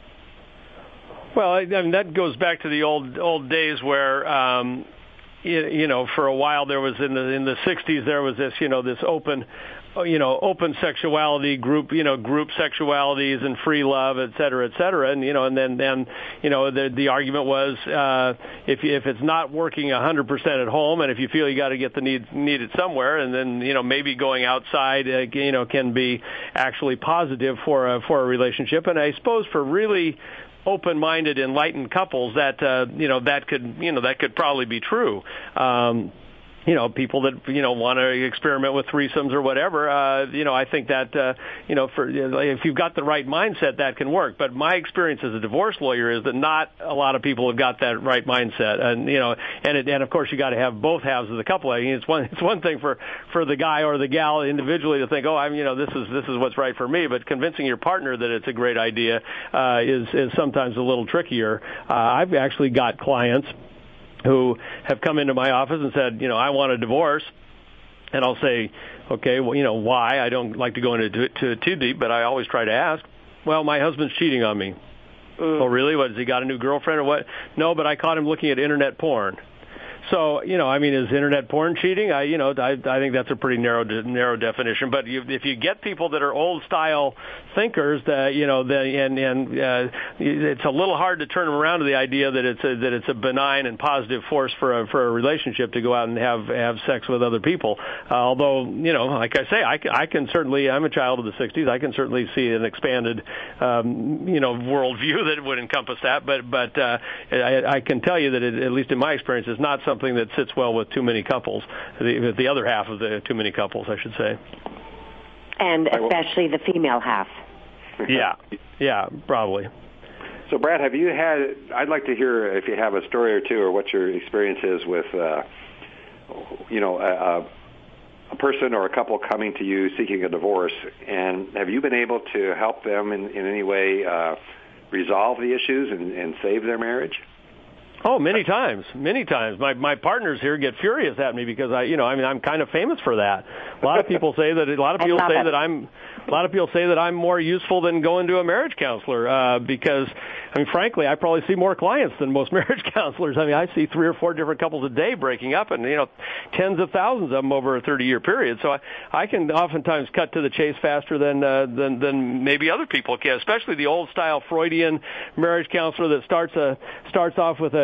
Well, I mean, that goes back to the old old days where, um, you, you know, for a while there was in the in the sixties there was this, you know, this open, you know, open sexuality group, you know, group sexualities and free love, et cetera, et cetera, and you know, and then then you know the the argument was uh, if if it's not working one hundred percent at home, and if you feel you got to get the need needed somewhere, and then you know maybe going outside, uh, you know, can be actually positive for a for a relationship, and I suppose for really open-minded, enlightened couples, that uh, you know that could you know that could probably be true. Um, you know, people that you know want to experiment with threesomes or whatever. Uh, you know, I think that uh, you know, for if you've got the right mindset, that can work. But my experience as a divorce lawyer is that not a lot of people have got that right mindset, and you know, and it, and of course you got to have both halves of the couple. I mean, it's one it's one thing for for the guy or the gal individually to think, oh, I'm you know this is this is what's right for me, but convincing your partner that it's a great idea uh, is is sometimes a little trickier. Uh, I've actually got clients who have come into my office and said, you know, I want a divorce. And I'll say, okay, well, you know, why? I don't like to go into to, too deep, but I always try to ask. Well, my husband's cheating on me. Mm. Oh, really? What, has he got a new girlfriend or what? No, but I caught him looking at internet porn. So, you know, I mean, is internet porn cheating? I, you know, I, I think that's a pretty narrow, narrow definition. But you, if you get people that are old-style thinkers, that you know, the, and and uh, it's a little hard to turn them around to the idea that it's a, that it's a benign and positive force for a, for a relationship to go out and have have sex with other people. Uh, although, you know, like I say, I, I can certainly, I'm a child of the sixties. I can certainly see an expanded, um, you know, worldview that would encompass that. But but uh, I, I can tell you that it, at least in my experience, it's not something that sits well with too many couples, the, the other half of the too many couples, I should say. And especially the female half. Yeah, yeah, probably. So, Brad, have you had, I'd like to hear if you have a story or two or what your experience is with, uh, you know, a, a person or a couple coming to you seeking a divorce, and have you been able to help them in, in any way uh, resolve the issues and, and save their marriage? Oh, many times, many times. My my partners here get furious at me because I, you know, I mean, I'm kind of famous for that. A lot of people say that. A lot of people say it. that I'm. A lot of people say that I'm more useful than going to a marriage counselor uh, because, I mean, frankly, I probably see more clients than most marriage counselors. I mean, I see three or four different couples a day breaking up, and you know, tens of thousands of them over a thirty-year period. So I, I can oftentimes cut to the chase faster than uh, than than maybe other people can, especially the old-style Freudian marriage counselor that starts a starts off with a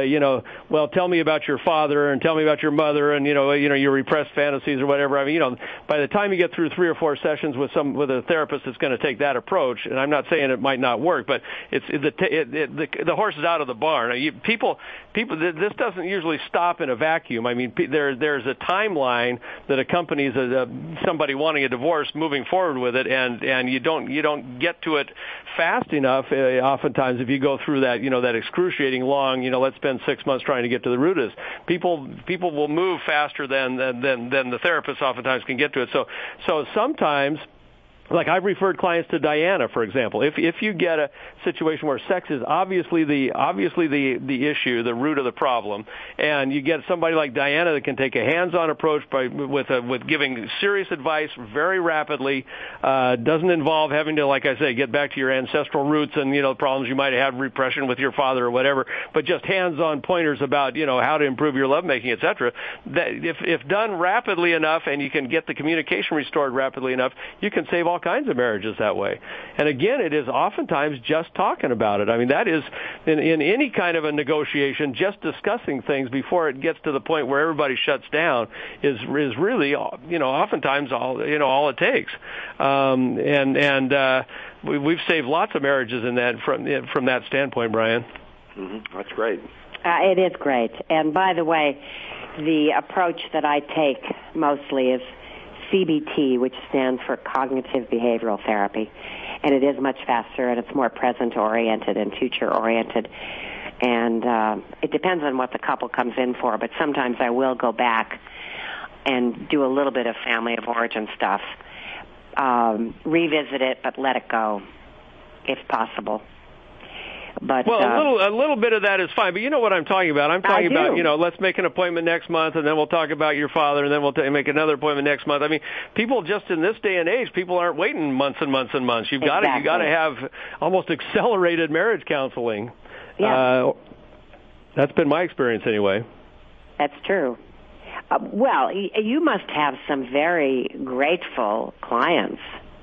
you know, well, tell me about your father and tell me about your mother and, you know, you know, your repressed fantasies or whatever. I mean, you know, by the time you get through three or four sessions with some with a therapist that's going to take that approach, and I'm not saying it might not work, but it's it, it, it, the the horse is out of the barn. You, people people this doesn't usually stop in a vacuum. I mean, there there's a timeline that accompanies a, a, somebody wanting a divorce, moving forward with it, and and you don't you don't get to it fast enough. Uh, oftentimes, if you go through that, you know, that excruciating long, you know, let's spend six months trying to get to the root of this. People people will move faster than than than, than the therapist oftentimes can get to it. So so sometimes. Like I've referred clients to Diana, for example. If if you get a situation where sex is obviously the obviously the the issue, the root of the problem, and you get somebody like Diana that can take a hands-on approach by with a, with giving serious advice very rapidly, uh, doesn't involve having to, like I say, get back to your ancestral roots and you know problems you might have had, repression with your father or whatever, but just hands-on pointers about you know how to improve your lovemaking, et cetera. That if if done rapidly enough and you can get the communication restored rapidly enough, you can save all kinds of marriages that way. And again, it is oftentimes just talking about it. I mean, that is in, in any kind of a negotiation, just discussing things before it gets to the point where everybody shuts down is is really, you know, oftentimes all you know all it takes. Um, and and uh, we, we've saved lots of marriages in that from from that standpoint, Brian. Mm-hmm. That's great. Uh, it is great. And by the way, the approach that I take mostly is C B T, which stands for Cognitive Behavioral Therapy, and it is much faster and it's more present-oriented and future-oriented. And uh, it depends on what the couple comes in for, but sometimes I will go back and do a little bit of family of origin stuff, um, revisit it, but let it go, if possible. But, well, uh, a little a little bit of that is fine, but you know what I'm talking about. I'm talking I do. about, you know, let's make an appointment next month, and then we'll talk about your father, and then we'll t- make another appointment next month. I mean, people just in this day and age, people aren't waiting months and months and months. You've got to exactly. you got to have almost accelerated marriage counseling. Yeah. Uh, that's been my experience anyway. That's true. Uh, well, y- you must have some very grateful clients.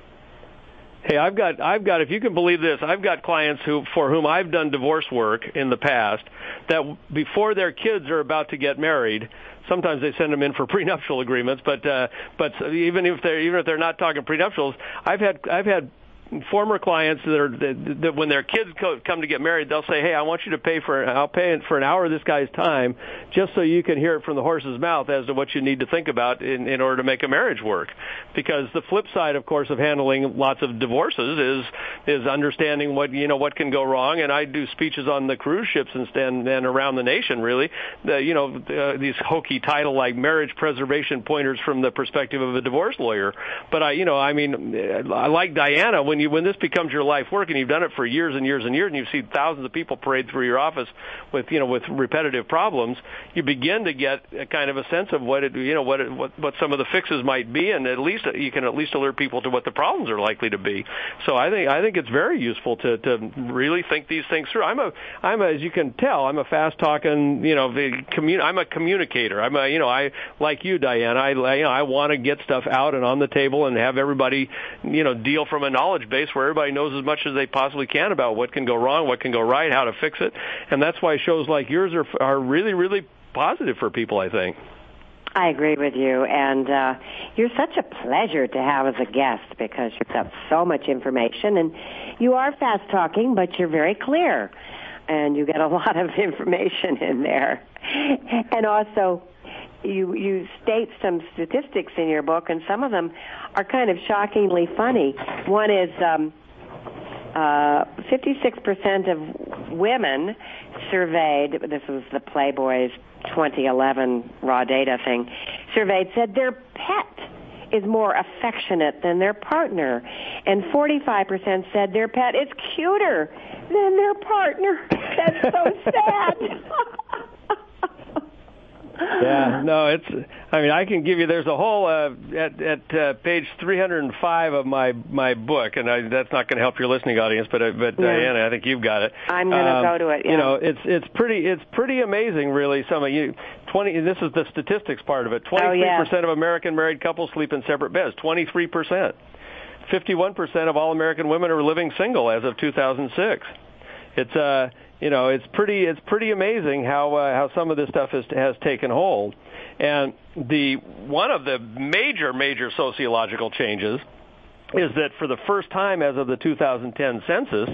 Hey, I've got, I've got, if you can believe this, I've got clients who, for whom I've done divorce work in the past, that before their kids are about to get married, sometimes they send them in for prenuptial agreements, but, uh, but even if they're, even if they're not talking prenuptials, I've had, I've had former clients that are that, that when their kids co- come to get married, they'll say, "Hey, I want you to pay for I'll pay for an hour of this guy's time, just so you can hear it from the horse's mouth as to what you need to think about in, in order to make a marriage work." Because the flip side, of course, of handling lots of divorces is is understanding what you know what can go wrong. And I do speeches on the cruise ships and and, and around the nation, really. The, you know uh, these hokey title like marriage preservation pointers from the perspective of a divorce lawyer. But I you know I mean I like Diana when. When you when this becomes your life work and you've done it for years and years and years and you've seen thousands of people parade through your office with you know with repetitive problems, you begin to get a kind of a sense of what it you know what it, what what some of the fixes might be, and at least you can at least alert people to what the problems are likely to be. So I think I think it's very useful to to really think these things through. I'm a I'm a, as you can tell, I'm a fast talking you know the commun I'm a communicator. I'm a you know I like you, Diane. I you know I want to get stuff out and on the table and have everybody you know deal from a knowledge base where everybody knows as much as they possibly can about what can go wrong, what can go right, how to fix it. And that's why shows like yours are are really, really positive for people, I think. I agree with you, and uh, you're such a pleasure to have as a guest because you've got so much information, and you are fast-talking, but you're very clear, and you get a lot of information in there. And also, you you state some statistics in your book, and some of them are kind of shockingly funny. One is um, uh, fifty-six percent of women surveyed, this was the Playboy's twenty eleven raw data thing, surveyed said their pet is more affectionate than their partner, and forty-five percent said their pet is cuter than their partner. That's so sad. Yeah, no, it's. I mean, I can give you. There's a whole uh, at at uh, page three hundred five of my my book, and I, that's not going to help your listening audience, but uh, but yeah. Diana, I think you've got it. I'm going to um, go to it. Yeah. You know, it's it's pretty it's pretty amazing, really. Some of you twenty. This is the statistics part of it. Twenty-three oh, yeah. percent of American married couples sleep in separate beds. Twenty-three percent. Fifty-one percent of all American women are living single as of two thousand six. It's uh you know, it's pretty it's pretty amazing how uh, how some of this stuff has has taken hold. And the one of the major major sociological changes is that for the first time as of the two thousand ten census,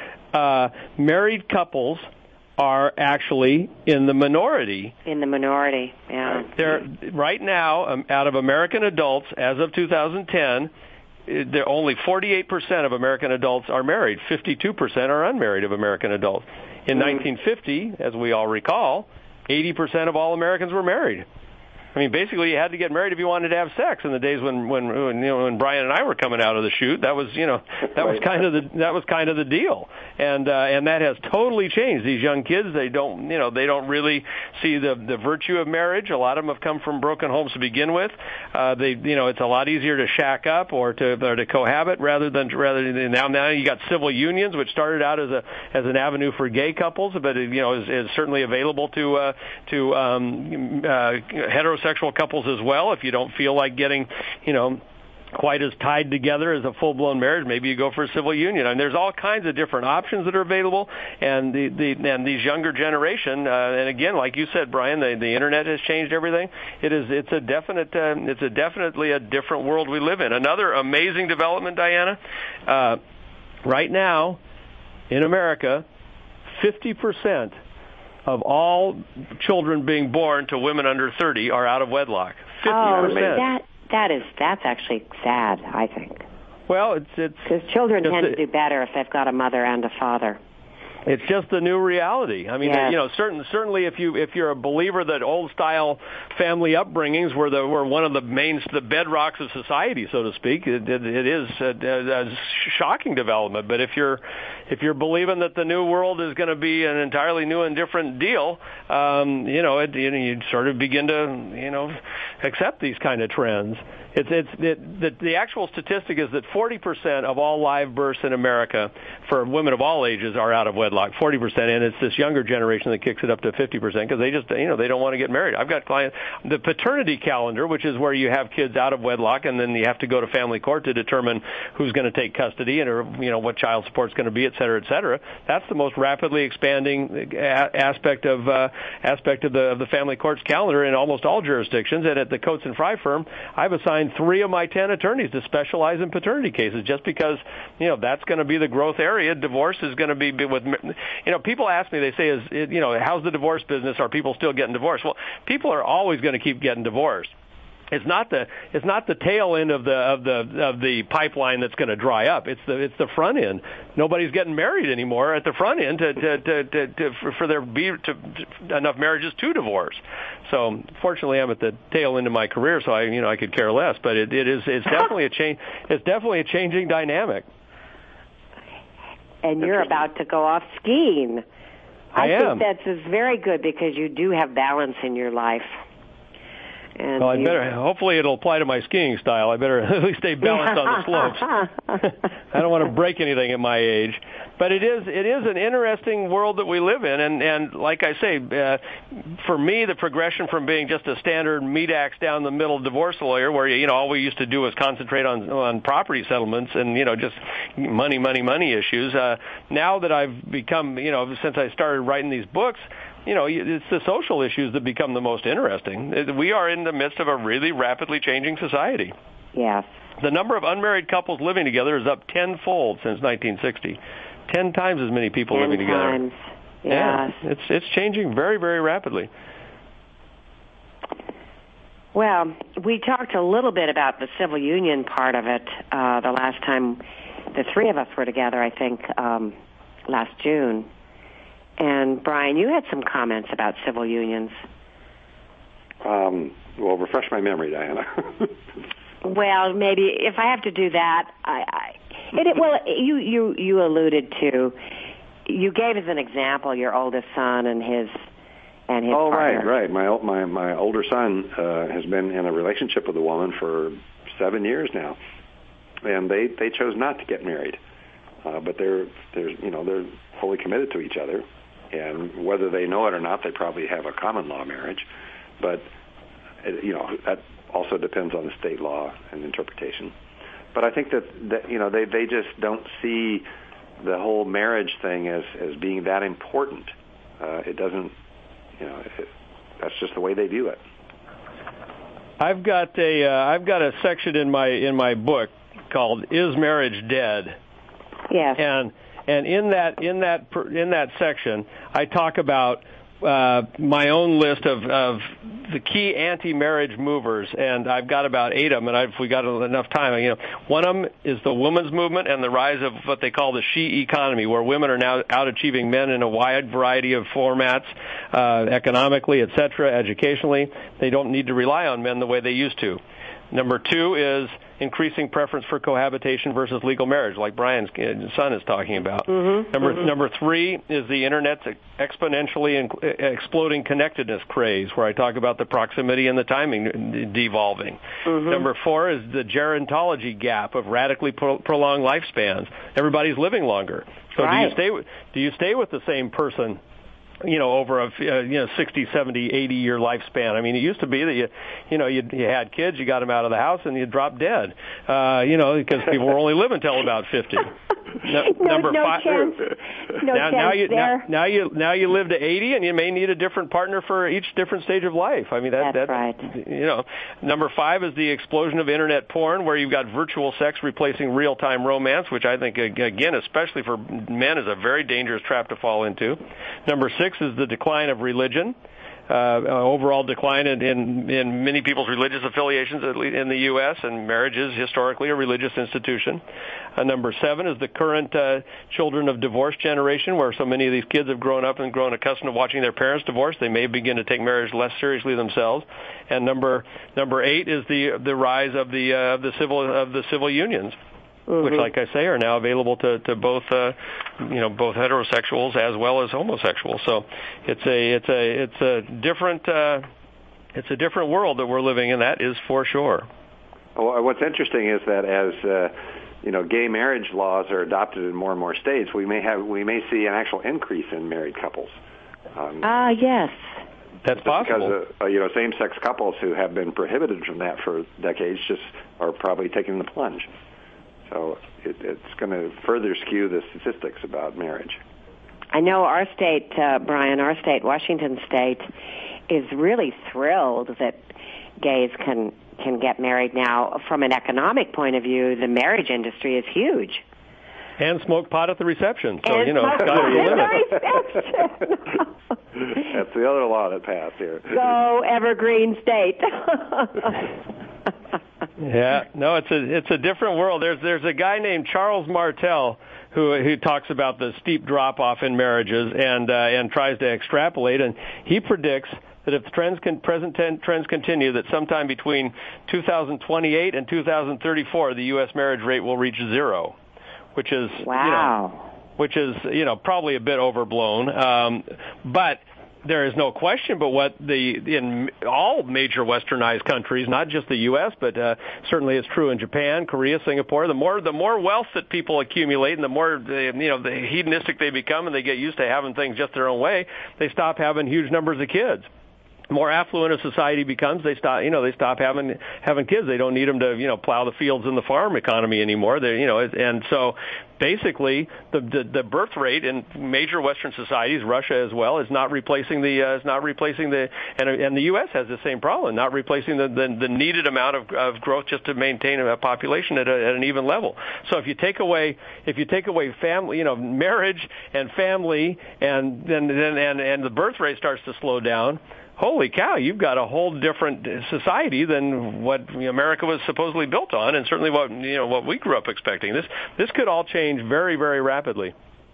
uh, married couples are actually in the minority. In the minority, yeah. They're right now, um, out of American adults, as of two thousand ten, there only forty-eight percent of American adults are married. fifty-two percent are unmarried of American adults. In mm-hmm. nineteen fifty, as we all recall, eighty percent of all Americans were married. I mean, basically, you had to get married if you wanted to have sex. In the days when, when, when you know, when Brian and I were coming out of the chute, that was, you know, that was kind of the that was kind of the deal, and uh, and that has totally changed. These young kids, they don't, you know, they don't really see the the virtue of marriage. A lot of them have come from broken homes to begin with. Uh, they, you know, it's a lot easier to shack up or to or to cohabit rather than rather than now. Now you got civil unions, which started out as a as an avenue for gay couples, but it, you know, is, is certainly available to uh, to um, uh, heterosexual. Sexual couples as well. If you don't feel like getting, you know, quite as tied together as a full-blown marriage, maybe you go for a civil union. I mean, there's all kinds of different options that are available, and the, the and these younger generation, uh, and again, like you said, Brian, the, the internet has changed everything. It is it's a definite uh, it's a definitely a different world we live in. Another amazing development, Diana, uh, right now in America, fifty percent of all children being born to women under thirty are out of wedlock. fifty percent. Oh, that that is that's actually sad, I think. Well, it's it's because children tend to do better if they've got a mother and a father. It's just the new reality. I mean, yes. you know, certain, certainly if you if you're a believer that old style family upbringings were the were one of the main the bedrocks of society, so to speak, it, it, it is a, a shocking development. But if you're if you're believing that the new world is going to be an entirely new and different deal, um, you know, it, you know, you sort of begin to you know accept these kind of trends. It's it's it, the, the actual statistic is that forty percent of all live births in America for women of all ages are out of wedlock. forty percent, and it's this younger generation that kicks it up to fifty percent because they just you know they don't want to get married. I've got clients. The paternity calendar, which is where you have kids out of wedlock, and then you have to go to family court to determine who's going to take custody and or you know what child support's going to be, et cetera, et cetera. That's the most rapidly expanding a- aspect of uh, aspect of the of the family court's calendar in almost all jurisdictions. And at the Coates and Fry firm, I've assigned three of my ten attorneys to specialize in paternity cases, just because you know that's going to be the growth area. Divorce is going to be with you know people ask me, they say, is it, you know how's the divorce business? Are people still getting divorced? Well, people are always going to keep getting divorced. It's not the it's not the tail end of the of the of the pipeline that's going to dry up. It's the it's the front end. Nobody's getting married anymore at the front end to to to, to, to for, for there be to, to, enough marriages to divorce. So fortunately, I'm at the tail end of my career, so I you know I could care less. But it, it is it's definitely a change. It's definitely a changing dynamic. And you're about to go off skiing. I, I am. think that's very good because you do have balance in your life. And well, I you, better. Hopefully, it'll apply to my skiing style. I better at least stay balanced on the slopes. I don't want to break anything at my age. But it is it is an interesting world that we live in, and and like I say, uh, for me, the progression from being just a standard meat axe down the middle divorce lawyer, where you know all we used to do was concentrate on on property settlements and you know just money, money, money issues. Uh, now that I've become you know since I started writing these books. You know, it's the social issues that become the most interesting. We are in the midst of a really rapidly changing society. Yes. The number of unmarried couples living together is up tenfold since nineteen sixty. Ten times as many people Ten living times. together. Yes. Yeah, it's it's changing very, very rapidly. Well, we talked a little bit about the civil union part of it uh, the last time the three of us were together, I think, um, last June. And, Brian, you had some comments about civil unions. Um, well, refresh my memory, Diana. Well, maybe if I have to do that, I, I it, well, you, you, you alluded to, you gave as an example your oldest son and his and his oh, partner. right, right. My, my, my older son uh, has been in a relationship with a woman for seven years now, and they, they chose not to get married. Uh, but they're, they're, you know, they're fully committed to each other. And whether they know it or not, they probably have a common law marriage. But, you know, that also depends on the state law and interpretation. But I think that, that you know, they, they just don't see the whole marriage thing as as being that important. Uh, it doesn't, you know, it, that's just the way they view it. I've got a uh, I've got a section in my in my book called "Is Marriage Dead?" Yes. And and in that in that in that section, I talk about uh, my own list of, of the key anti-marriage movers, and I've got about eight of them. And I've, if we got enough time, you know, one of them is the women's movement and the rise of what they call the she economy, where women are now out-achieving men in a wide variety of formats, uh, economically, et cetera, educationally. They don't need to rely on men the way they used to. Number two is increasing preference for cohabitation versus legal marriage, like Brian's son is talking about. Mm-hmm, number mm-hmm. number three is the Internet's exponentially exploding connectedness craze, where I talk about the proximity and the timing devolving. Mm-hmm. Number four is the gerontology gap of radically pro- prolonged lifespans. Everybody's living longer. So right. do you stay with, do you stay with the same person, you know, over a uh, you know sixty, seventy, eighty year lifespan? I mean, it used to be that you, you know, you, you had kids, you got them out of the house, and you dropped dead. Uh, you know, because people were only living until about fifty. No, number no five. Chance. No now, chance now you there. now, now you now you live to eighty, and you may need a different partner for each different stage of life. I mean, that, that's that right. You know, number five is the explosion of internet porn, where you've got virtual sex replacing real time romance, which I think, again, especially for men, is a very dangerous trap to fall into. Number six is the decline of religion. Uh, overall decline in, in, in many people's religious affiliations in the U S, and marriage is historically a religious institution. Uh, number seven is the current uh, children of divorce generation, where so many of these kids have grown up and grown accustomed to watching their parents divorce. They may begin to take marriage less seriously themselves. And number number eight is the the rise of the uh, of the civil of the civil unions. Mm-hmm. Which, like I say, are now available to, to both, uh, you know, both heterosexuals as well as homosexuals. So it's a it's a it's a different uh, it's a different world that we're living in. That is for sure. Well, what's interesting is that as uh, you know, gay marriage laws are adopted in more and more states, we may have we may see an actual increase in married couples. Um, ah, yes. That's possible. Because uh, you know, same-sex couples who have been prohibited from that for decades just are probably taking the plunge. So it, it's going to further skew the statistics about marriage. I know our state, uh, Brian, our state, Washington State, is really thrilled that gays can can get married now. From an economic point of view, the marriage industry is huge. And smoke pot at the reception. So, and you know, smoke it's pot got at the reception. That's the other law that passed here. Go Evergreen State. Yeah, no, it's a it's a different world. There's there's a guy named Charles Martel who who talks about the steep drop off in marriages and uh, and tries to extrapolate, and he predicts that if the trends can, present ten, trends continue, that sometime between two thousand twenty-eight and two thousand thirty-four, the U S marriage rate will reach zero, which is wow, you know, which is you know probably a bit overblown, um, but. There is no question, but what the in all major westernized countries, not just the U S, but uh, certainly it's true in Japan, Korea, Singapore. The more the more wealth that people accumulate, and the more they, you know the hedonistic they become, and they get used to having things just their own way, they stop having huge numbers of kids. The more affluent a society becomes, they stop, you know, they stop having having kids. They don't need them to, you know, plow the fields in the farm economy anymore. They, you know, and so basically the, the the birth rate in major Western societies, Russia as well, is not replacing the uh, is not replacing the and and the U S has the same problem, not replacing the the, the needed amount of, of growth just to maintain a population at, a, at an even level. So if you take away if you take away family, you know, marriage and family, and then then and and the birth rate starts to slow down. Holy cow, you've got a whole different society than what America was supposedly built on, and certainly what you know what we grew up expecting. This this could all change very, very rapidly.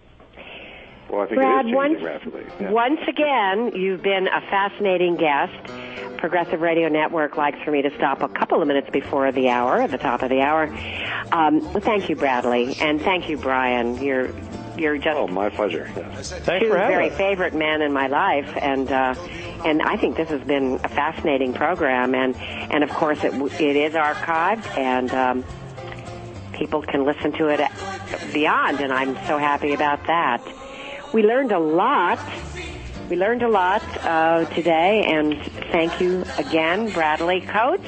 Well, I think Brad, it is changing once, rapidly. Yeah. Once again, you've been a fascinating guest. Progressive Radio Network likes for me to stop a couple of minutes before the hour, at the top of the hour. Um, thank you, Bradley, and thank you, Brian. You're you're just oh, my pleasure. Yes. Thanks two for having very us. favorite men in my life, and uh, and I think this has been a fascinating program, and and of course it it is archived, and um, people can listen to it beyond, and I'm so happy about that. We learned a lot. We learned a lot uh, today, and thank you again, Bradley Coates,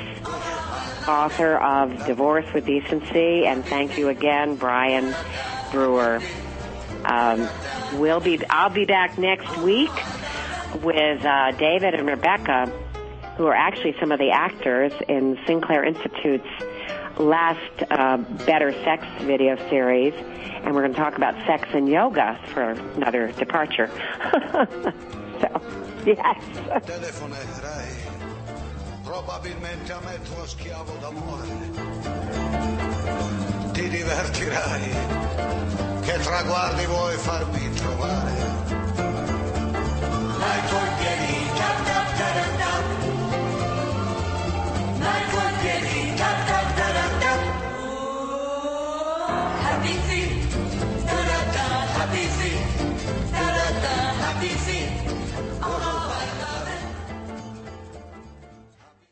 author of Divorce with Decency, and thank you again, Brian Brewer. Um, we'll be. I'll be back next week with uh, David and Rebecca, who are actually some of the actors in Sinclair Institute's last uh, Better Sex video series, and we're going to talk about sex and yoga for another departure. So, yes. Telefonerai, probabilmente a me tuo schiavo d'amore. Ti divertirai, che traguardi vuoi farmi trovare?